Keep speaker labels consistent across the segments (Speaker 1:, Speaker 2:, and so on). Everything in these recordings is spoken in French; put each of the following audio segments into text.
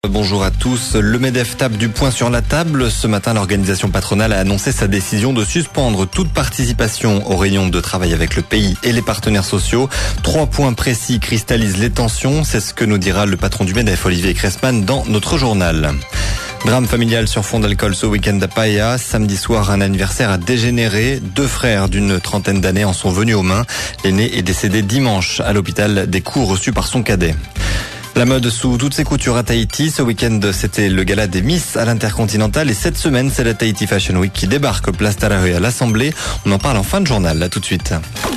Speaker 1: Bonjour à tous. Le MEDEF tape du poing sur la table. Ce matin, l'organisation patronale a annoncé sa décision de suspendre toute participation aux réunions de travail avec le pays et les partenaires sociaux. 3 points précis cristallisent les tensions. C'est ce que nous dira le patron du MEDEF, Olivier Cressman, dans notre journal. Drame familial sur fond d'alcool ce week-end à Paia. Samedi soir, un anniversaire a dégénéré. 2 frères d'une trentaine d'années en sont venus aux mains. L'aîné est décédé dimanche à l'hôpital des coups reçus par son cadet. La mode sous toutes ses coutures à Tahiti. Ce week-end, c'était le gala des Miss à l'Intercontinental et cette semaine, c'est la Tahiti Fashion Week qui débarque place Tarahui à l'Assemblée. On en parle en fin de journal, là tout de suite.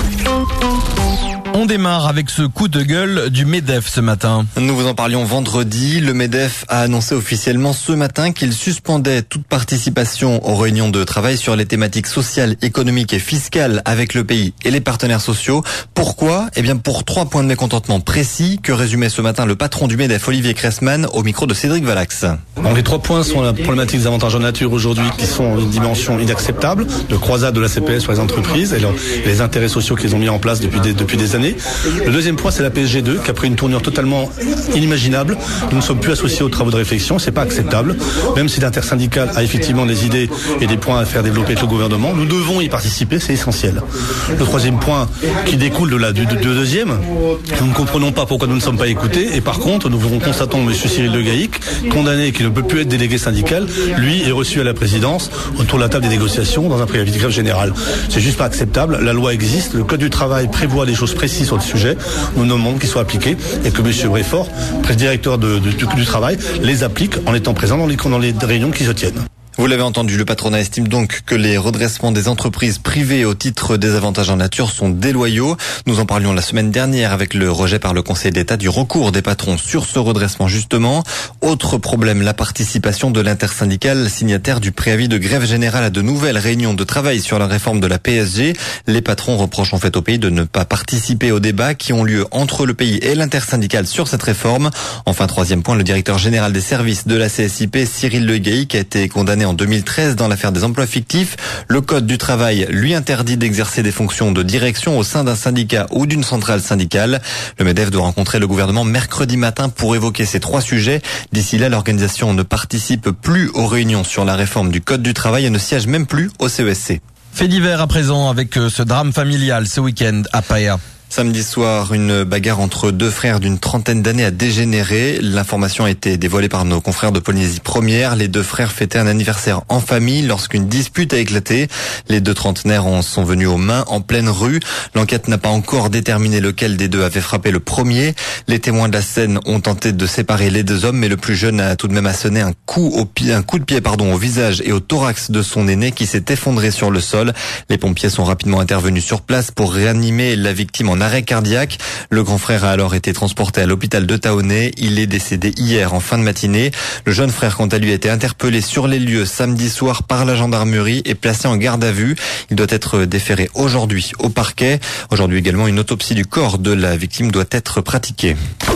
Speaker 2: On démarre avec ce coup de gueule du MEDEF ce matin.
Speaker 1: Nous vous en parlions vendredi. Le MEDEF a annoncé officiellement ce matin qu'il suspendait toute participation aux réunions de travail sur les thématiques sociales, économiques et fiscales avec le pays et les partenaires sociaux. Pourquoi ? Eh bien, pour 3 points de mécontentement précis que résumait ce matin le patron du MEDEF, Olivier Cressman, au micro de Cédric Valax.
Speaker 3: Donc, les 3 points sont la problématique des avantages en nature aujourd'hui qui sont une dimension inacceptable, de croisade de la CPS sur les entreprises et les intérêts sociaux qu'ils ont mis en place depuis des années. Le deuxième point, c'est la PSG2 qui a pris une tournure totalement inimaginable. Nous ne sommes plus associés aux travaux de réflexion, c'est pas acceptable. Même si l'intersyndicale a effectivement des idées et des points à faire développer avec le gouvernement, nous devons y participer, c'est essentiel. Le troisième point qui découle du deuxième, nous ne comprenons pas pourquoi nous ne sommes pas écoutés et par contre, nous constatons M. Cyril Le Gaïc, condamné qui ne peut plus être délégué syndical, lui est reçu à la présidence autour de la table des négociations dans un préavis de grève générale. C'est juste pas acceptable, la loi existe, le code du travail prévoit des choses précises sur le sujet, nous demandons qu'ils soient appliqués et que M. Bréfort, directeur du travail, les applique en étant présent dans les réunions qui se tiennent.
Speaker 1: Vous l'avez entendu, le patronat estime donc que les redressements des entreprises privées au titre des avantages en nature sont déloyaux. Nous en parlions la semaine dernière avec le rejet par le Conseil d'État du recours des patrons sur ce redressement justement. Autre problème, la participation de l'intersyndicale signataire du préavis de grève générale à de nouvelles réunions de travail sur la réforme de la PSG. Les patrons reprochent en fait au pays de ne pas participer aux débats qui ont lieu entre le pays et l'intersyndicale sur cette réforme. Enfin, 3e point, le directeur général des services de la CSIP, Cyril Le Gaïc, a été condamné en 2013 dans l'affaire des emplois fictifs. Le code du travail lui interdit d'exercer des fonctions de direction au sein d'un syndicat ou d'une centrale syndicale. Le MEDEF doit rencontrer le gouvernement mercredi matin pour évoquer ces 3 sujets. D'ici là, l'organisation ne participe plus aux réunions sur la réforme du code du travail et ne siège même plus au CESC.
Speaker 2: Fait divers à présent avec ce drame familial ce week-end à Paia.
Speaker 1: Samedi soir, une bagarre entre 2 frères d'une trentaine d'années a dégénéré. L'information a été dévoilée par nos confrères de Polynésie Première. Les 2 frères fêtaient un anniversaire en famille lorsqu'une dispute a éclaté. Les 2 trentenaires en sont venus aux mains en pleine rue. L'enquête n'a pas encore déterminé lequel des 2 avait frappé le premier. Les témoins de la scène ont tenté de séparer les 2 hommes, mais le plus jeune a tout de même asséné un coup de pied, au visage et au thorax de son aîné qui s'est effondré sur le sol. Les pompiers sont rapidement intervenus sur place pour réanimer la victime en arrêt cardiaque. Le grand frère a alors été transporté à l'hôpital de Taoné. Il est décédé hier en fin de matinée. Le jeune frère, quant à lui, a été interpellé sur les lieux samedi soir par la gendarmerie et placé en garde à vue. Il doit être déféré aujourd'hui au parquet. Aujourd'hui également, une autopsie du corps de la victime doit être pratiquée.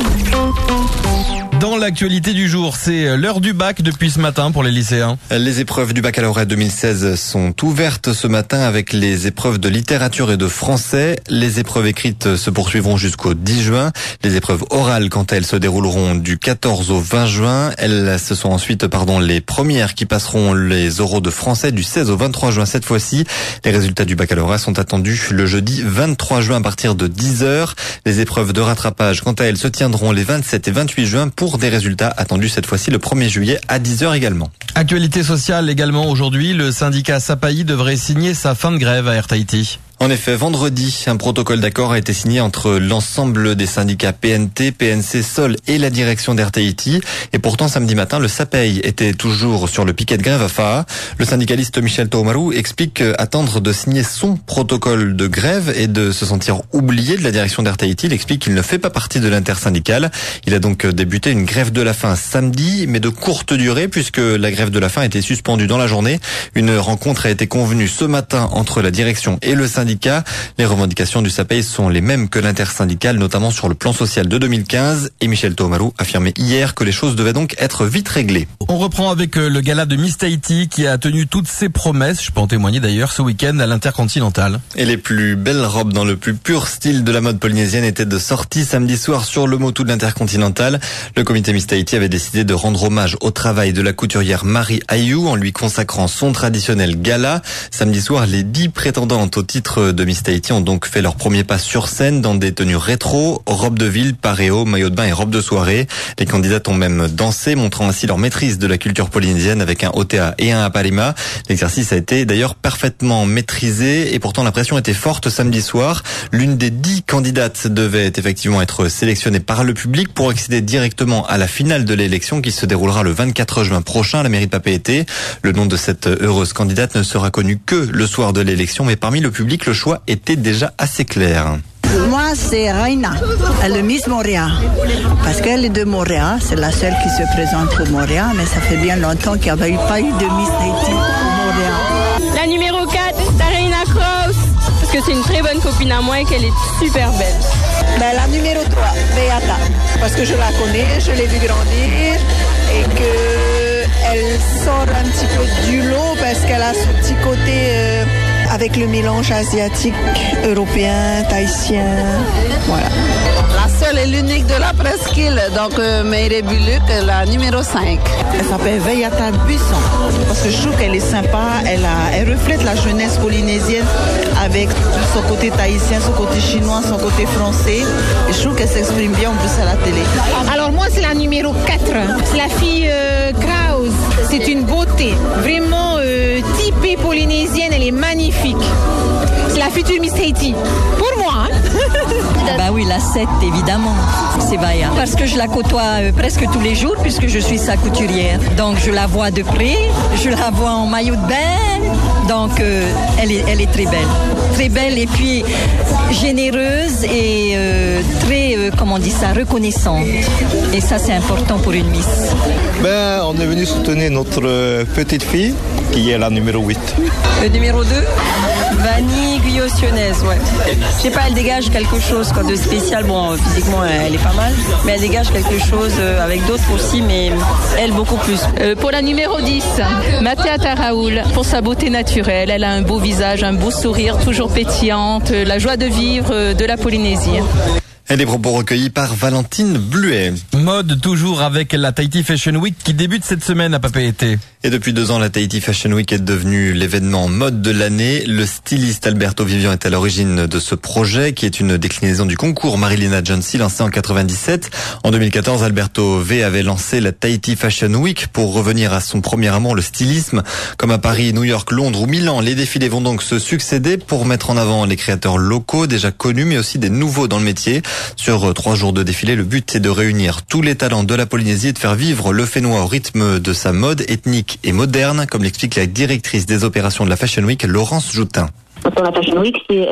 Speaker 2: Dans l'actualité du jour, c'est l'heure du bac depuis ce matin pour les lycéens.
Speaker 1: Les épreuves du baccalauréat 2016 sont ouvertes ce matin avec les épreuves de littérature et de français. Les épreuves écrites se poursuivront jusqu'au 10 juin. Les épreuves orales, quant à elles, se dérouleront du 14 au 20 juin. Ce sont ensuite, les premières qui passeront les oraux de français du 16 au 23 juin cette fois-ci. Les résultats du baccalauréat sont attendus le jeudi 23 juin à partir de 10h. Les épreuves de rattrapage, quant à elles, se tiendront les 27 et 28 juin pour des résultats attendus cette fois-ci le 1er juillet à 10h également.
Speaker 2: Actualité sociale également aujourd'hui, le syndicat SAPAI devrait signer sa fin de grève à Air Tahiti.
Speaker 1: En effet, vendredi, un protocole d'accord a été signé entre l'ensemble des syndicats PNT, PNC, Sol et la direction d'Air Tahiti. Et pourtant, samedi matin, le SAPAI était toujours sur le piquet de grève à Faa. Le syndicaliste Michel Toumaru explique attendre de signer son protocole de grève et de se sentir oublié de la direction d'Air Tahiti. Il explique qu'il ne fait pas partie de l'intersyndicale. Il a donc débuté une grève de la faim samedi, mais de courte durée puisque la grève de la faim a été suspendue dans la journée. Une rencontre a été convenue ce matin entre la direction et le syndicat syndicats. Les revendications du SAPEI sont les mêmes que l'intersyndicale, notamment sur le plan social de 2015. Et Michel Tomarou affirmait hier que les choses devaient donc être vite réglées.
Speaker 2: On reprend avec le gala de Miss Tahiti qui a tenu toutes ses promesses. Je peux en témoigner d'ailleurs ce week-end à l'Intercontinental.
Speaker 1: Et les plus belles robes dans le plus pur style de la mode polynésienne étaient de sortie samedi soir sur le motu de l'Intercontinental. Le comité Miss Tahiti avait décidé de rendre hommage au travail de la couturière Marie Ayou en lui consacrant son traditionnel gala. Samedi soir, les 10 prétendantes au titre de Miss Tahiti ont donc fait leur premier pas sur scène dans des tenues rétro, robes de ville, paréo, maillot de bain et robes de soirée. Les candidates ont même dansé, montrant ainsi leur maîtrise de la culture polynésienne avec un otea et un aparima. L'exercice a été d'ailleurs parfaitement maîtrisé et pourtant la pression était forte samedi soir. L'une des 10 candidates devait effectivement être sélectionnée par le public pour accéder directement à la finale de l'élection qui se déroulera le 24 juin prochain à la mairie de Papeete. Le nom de cette heureuse candidate ne sera connu que le soir de l'élection, mais parmi le public, le choix était déjà assez clair.
Speaker 4: Moi, c'est Raina, elle est Miss Montréal. Parce qu'elle est de Montréal, c'est la seule qui se présente pour Montréal, mais ça fait bien longtemps qu'il n'y avait pas eu de Miss Tahiti pour Montréal.
Speaker 5: La numéro 4, Tarina Kraus, parce que c'est une très bonne copine à moi et qu'elle est super belle.
Speaker 4: La numéro 3, Beata, parce que je la connais, je l'ai vue grandir et qu'elle sort un petit peu du lot parce qu'elle a ce petit côté avec le mélange asiatique, européen, tahitien, voilà.
Speaker 6: La seule et l'unique de la presqu'île, donc Meire Buluc, la numéro 5.
Speaker 4: Elle s'appelle Veyata Buisson, parce que je trouve qu'elle est sympa, elle reflète la jeunesse polynésienne avec son côté tahitien, son côté chinois, son côté français. Et je trouve qu'elle s'exprime bien en plus à la télé.
Speaker 7: Alors moi c'est la numéro 4, c'est la fille Kraus. C'est une beauté, vraiment typée polynésienne, elle est magnifique. C'est la future Miss Tahiti, pour moi.
Speaker 8: Bah oui, la 7 évidemment, c'est Vaya. Parce que je la côtoie presque tous les jours puisque je suis sa couturière. Donc je la vois de près, je la vois en maillot de bain. Donc elle est très belle. Très belle et puis généreuse et très, reconnaissante. Et ça c'est important pour une Miss.
Speaker 9: On est venu soutenir notre petite fille qui est la numéro 8.
Speaker 8: Le numéro 2 Vanille Guyot-Sionnaise, ouais. Je sais pas, elle dégage quelque chose de spécial. Bon, physiquement, elle est pas mal, mais elle dégage quelque chose avec d'autres aussi, mais elle beaucoup plus.
Speaker 5: Pour la numéro 10, Matéata Raoul, pour sa beauté naturelle. Elle a un beau visage, un beau sourire, toujours pétillante, la joie de vivre de la Polynésie.
Speaker 1: Et les propos recueillis par Valentine Bluet.
Speaker 2: Mode toujours avec la Tahiti Fashion Week qui débute cette semaine à Papeete.
Speaker 1: Et depuis 2 ans, la Tahiti Fashion Week est devenue l'événement mode de l'année. Le styliste Alberto Vivian est à l'origine de ce projet qui est une déclinaison du concours Marilina Johnson lancé en 97. En 2014, Alberto V avait lancé la Tahiti Fashion Week pour revenir à son premier amour, le stylisme. Comme à Paris, New York, Londres ou Milan, les défilés vont donc se succéder pour mettre en avant les créateurs locaux déjà connus mais aussi des nouveaux dans le métier. Sur 3 jours de défilé, le but est de réunir tous les talents de la Polynésie et de faire vivre le Fénois au rythme de sa mode ethnique et moderne, comme l'explique la directrice des opérations de la Fashion Week, Laurence Joutin.
Speaker 10: Pour la Fashion Week, c'est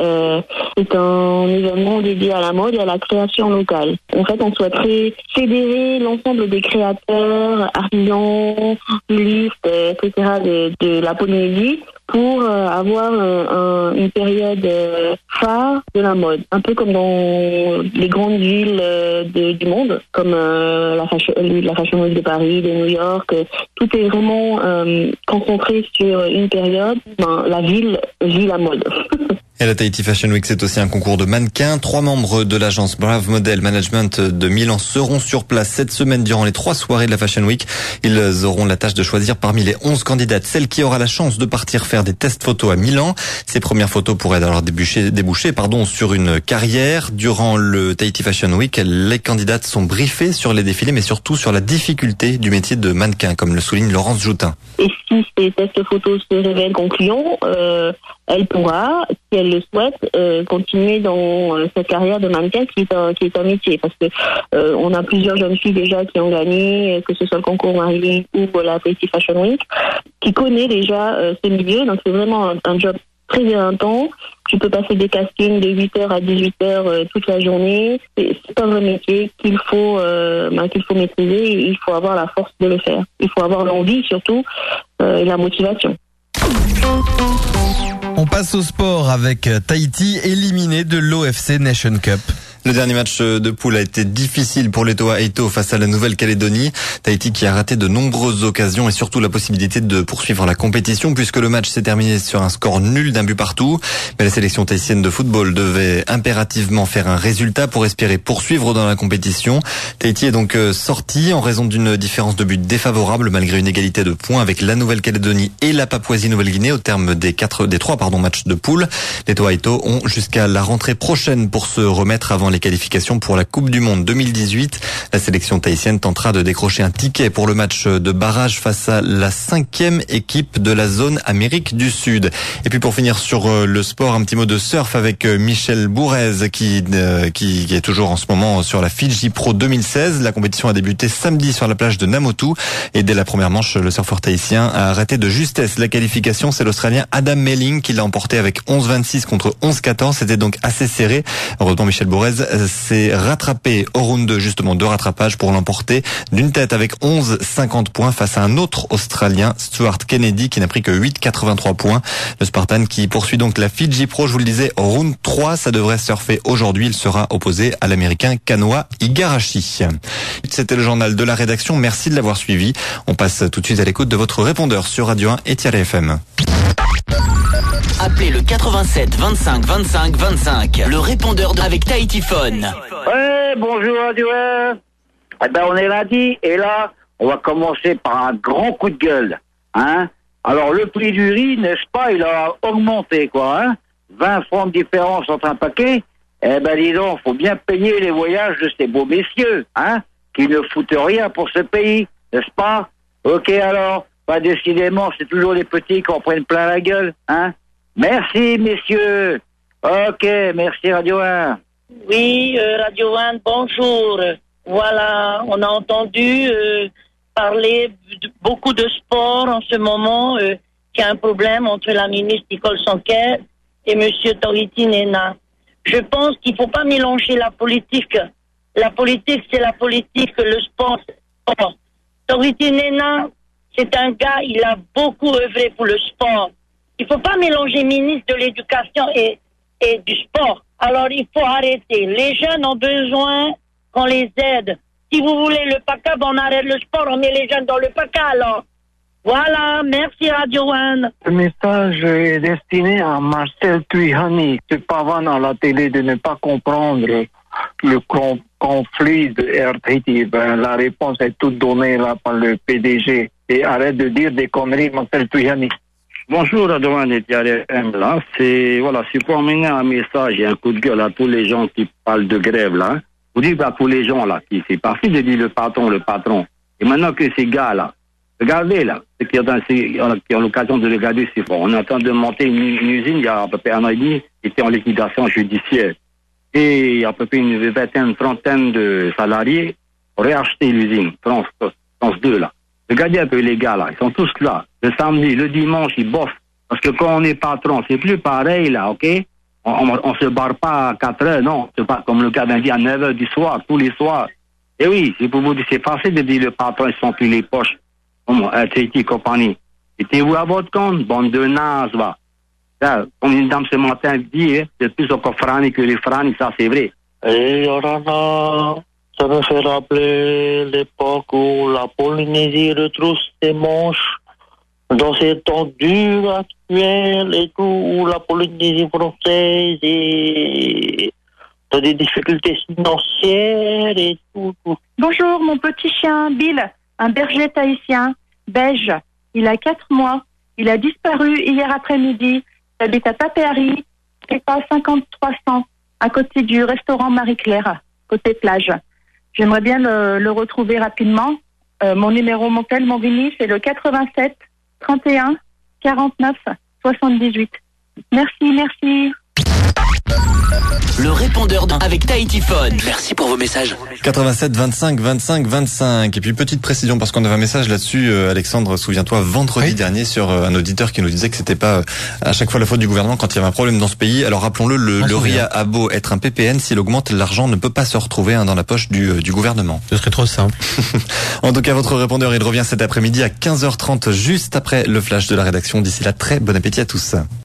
Speaker 10: un événement dédié à la mode et à la création locale. En fait, on souhaiterait fédérer l'ensemble des créateurs, artisans, stylistes, etc. de la Polynésie pour avoir une période phare de la mode. Un peu comme dans les grandes villes du monde, comme la Fashion Week de Paris, de New York. Tout est vraiment concentré sur une période. La ville vit la mode.
Speaker 1: Et la Tahiti Fashion Week, c'est aussi un concours de mannequins. 3 membres de l'agence Brave Model Management de Milan seront sur place cette semaine durant les 3 soirées de la Fashion Week. Ils auront la tâche de choisir parmi les 11 candidates celle qui aura la chance de partir faire des tests photos à Milan. Ces premières photos pourraient alors déboucher sur une carrière. Durant le Tahiti Fashion Week, les candidates sont briefées sur les défilés, mais surtout sur la difficulté du métier de mannequin, comme le souligne Laurence Joutin.
Speaker 10: Et si ces tests photos se révèlent concluants, elle pourra, si elle le souhaite, continuer dans cette carrière de mannequin qui est un métier. Parce que on a plusieurs jeunes filles déjà qui ont gagné, que ce soit le concours Marilyn ou la Tahiti Fashion Week, qui connaît déjà ce milieu. Donc c'est vraiment un job très intense. Tu peux passer des castings de 8h à 18h toute la journée. C'est un vrai métier qu'il faut maîtriser et il faut avoir la force de le faire. Il faut avoir l'envie surtout et la motivation.
Speaker 2: On passe au sport avec Tahiti éliminé de l'OFC Nation Cup.
Speaker 1: Le dernier match de poule a été difficile pour les Toa Heito face à la Nouvelle-Calédonie. Tahiti qui a raté de nombreuses occasions et surtout la possibilité de poursuivre la compétition puisque le match s'est terminé sur un score nul d'un but partout. Mais la sélection tahitienne de football devait impérativement faire un résultat pour espérer poursuivre dans la compétition. Tahiti est donc sorti en raison d'une différence de but défavorable malgré une égalité de points avec la Nouvelle-Calédonie et la Papouasie-Nouvelle-Guinée au terme des trois matchs de poule. Les Toa Heito ont jusqu'à la rentrée prochaine pour se remettre avant les qualifications pour la Coupe du Monde 2018. La sélection tahitienne tentera de décrocher un ticket pour le match de barrage face à la 5e équipe de la zone Amérique du Sud. Et puis pour finir sur le sport, un petit mot de surf avec Michel Bourez qui est toujours en ce moment sur la Fiji Pro 2016. La compétition a débuté samedi sur la plage de Namotu et dès la première manche, le surfeur tahitien a arrêté de justesse la qualification. C'est l'Australien Adam Melling qui l'a emporté avec 11-26 contre 11-14. C'était donc assez serré. Heureusement, Michel Bourez s'est rattrapé au round 2 justement de rattrapage pour l'emporter d'une tête avec 11-50 points face à un autre Australien, Stuart Kennedy, qui n'a pris que 8-83 points. Le Spartan qui poursuit donc la Fiji Pro, je vous le disais, au round 3, ça devrait surfer aujourd'hui. Il sera opposé à l'Américain Kanoa Igarashi. C'était le journal de la rédaction. Merci de l'avoir suivi. On passe tout de suite à l'écoute de votre répondeur sur Radio 1 et Thierry FM.
Speaker 11: Appelez le 87 25 25 25, le répondeur avec Tahiti Phone.
Speaker 12: Ouais, bonjour Radio 1. Eh ben, on est lundi et là, on va commencer par un grand coup de gueule. Hein? Alors, le prix du riz, n'est-ce pas, il a augmenté, quoi. Hein? 20 francs de différence entre un paquet. Eh ben, dis donc, faut bien payer les voyages de ces beaux messieurs, hein, qui ne foutent rien pour ce pays, n'est-ce pas? Ok, alors, bah, décidément, c'est toujours les petits qui en prennent plein la gueule, hein. Merci, messieurs. Ok, merci Radio 1.
Speaker 13: Oui, Radio 1, bonjour. Voilà, on a entendu parler beaucoup de sport en ce moment, qu'il y a un problème entre la ministre Nicole Sanquer et monsieur Tahiti Nena. Je pense qu'il ne faut pas mélanger la politique. La politique, c'est la politique, le sport, c'est le sport. Tahiti Nena, c'est un gars, il a beaucoup œuvré pour le sport. Il ne faut pas mélanger ministre de l'éducation et du sport. Alors, il faut arrêter. Les jeunes ont besoin qu'on les aide. Si vous voulez le PACA, on arrête le sport, on met les jeunes dans le PACA, alors. Voilà, merci Radio 1.
Speaker 14: Le message est destiné à Marcel Tuihani, qui pavane à la télé de ne pas comprendre le conflit de Air Tahiti. Ben, la réponse est toute donnée là par le PDG. Et arrête de dire des conneries, Marcel Tuihani.
Speaker 12: Bonjour Radio 1 et Thierry FM, là. C'est pour emmener un message et un coup de gueule à tous les gens qui parlent de grève, là. Vous dites à tous les gens, là, qui c'est parti de dire le patron. Et maintenant que ces gars-là, regardez, là, ceux qui ont l'occasion de regarder, c'est fort. On est en train de monter une usine, il y a à peu près 1 an et demi, qui était en liquidation judiciaire. Et il y a à peu près une vingtaine, trentaine de salariés pour réacheter l'usine, France 2, là. Regardez un peu les gars, là, ils sont tous là. Le samedi, le dimanche, ils bossent. Parce que quand on est patron, c'est plus pareil, là, ok? On se barre pas à 4 heures, non. C'est pas comme le cas d'un dit à 9 heures du soir, tous les soirs. Et oui, c'est pour vous dire, c'est facile de dire le patron, ils sont plus les poches. Tahiti compagnie. Mettez-vous à votre compte, bande de nazes, va. Comme une dame ce matin dit, c'est plus encore frani que les frani, ça c'est vrai.
Speaker 14: Et Orana, ça me fait rappeler l'époque où la Polynésie retrousse ses manches dans ces temps durs actuels et tout, où la Polynésie française est dans des difficultés financières et tout.
Speaker 15: Bonjour, mon petit chien Bill, un berger tahitien, beige. Il a 4 mois. Il a disparu hier après-midi. Il habite à Papeari, c'est pas 5300, à côté du restaurant Marie-Claire, côté plage. J'aimerais bien le retrouver rapidement. Mon numéro, mon Vini, c'est le 87 31 49 78. Merci.
Speaker 11: Le répondeur avec Tahiti Phone. Merci pour vos messages.
Speaker 1: 87 25 25 25. Et puis petite précision parce qu'on avait un message là-dessus, Alexandre, souviens-toi, vendredi dernier sur un auditeur qui nous disait que c'était pas à chaque fois la faute du gouvernement quand il y avait un problème dans ce pays. Alors rappelons-le, le riz a beau être un PPN, s'il augmente, l'argent ne peut pas se retrouver dans la poche du gouvernement.
Speaker 2: Ce serait trop simple.
Speaker 1: En tout cas, votre répondeur, il revient cet après-midi à 15h30, juste après le flash de la rédaction. D'ici là, très bon appétit à tous.